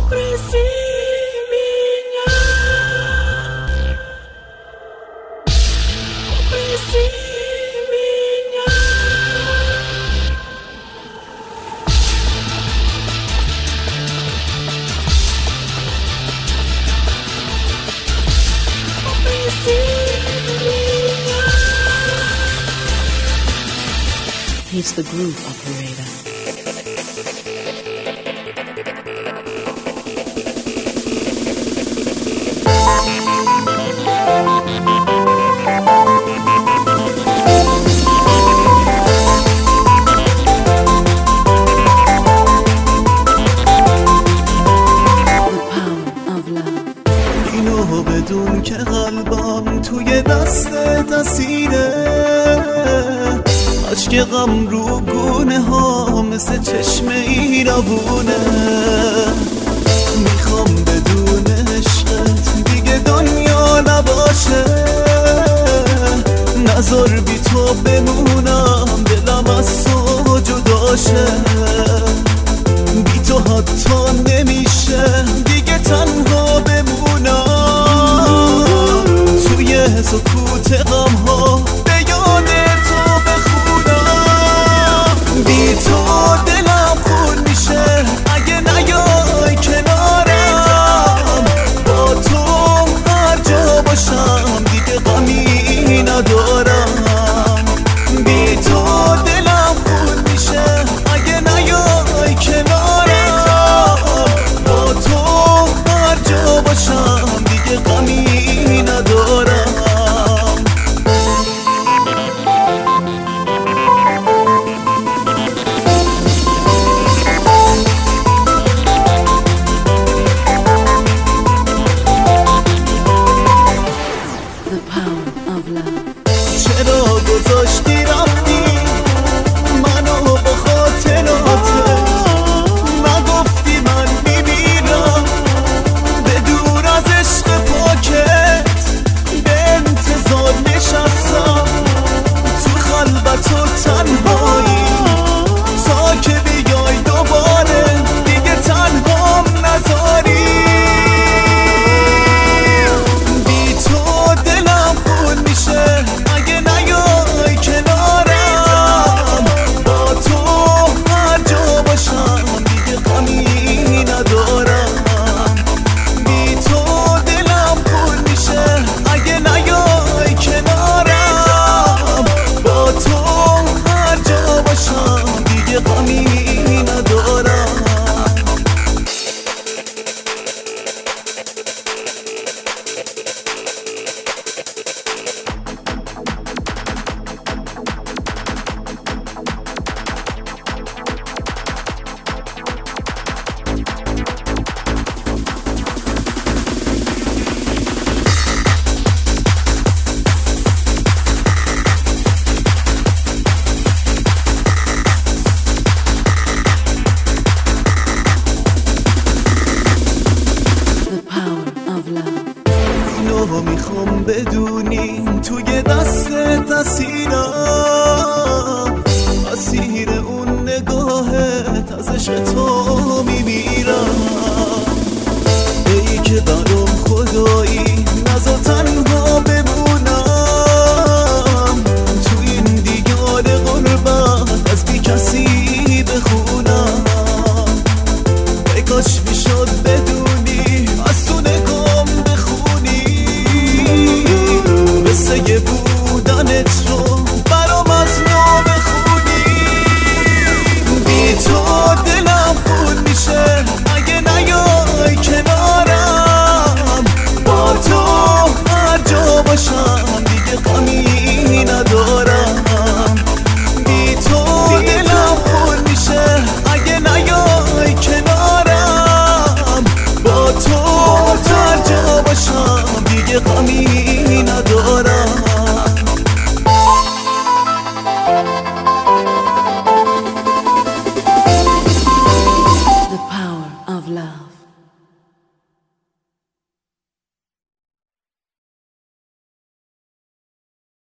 He's the groove operator. اینو بدون که قلبم توی دست اسیره، اشک غم رو گونه ها مثل چشمه ای روونه. میخوام بدون عشقت دیگه دنیا نباشه، نذار بی تو بمونم دلم از تو جداشه. بی تو حتی نمیشه دیگه تنها بمونم، توی سکوت غم ها به یاد تو بخونم. بی تو دلم خون میشه اگه نیای کنارم، با تو هر جا باشم دیگه غمی ندارم. بی تو دلم خون میشه اگه نیای کنارم، با تو هر جا باشم دیگه غمی ندارم. چرا گذاشتی رفتی منو با خاطراته، نگفتی من میمیرم به دور از عشق پاکت. به انتظار نشستم تو خلوت و تنهایی تا که بیای دوباره دیگه تنهام نذاری. بی تو دلم خون میشه اگه نیای کنارم، با تو هر جا باشم دیگه غمی ندارم. بی تو دلم خون میشه اگه نیای کنارم، با تو هر جا باشم دیگه غمی ندارم. اینو میخوام بدونی توی دست اسیرم، اسیر اون نگاهت از عشق تو میمیرم. ای که برام خدایی نذار تنها بمونم، تو این دیگار غربت از بی کسی بخونم. ای کاش میشد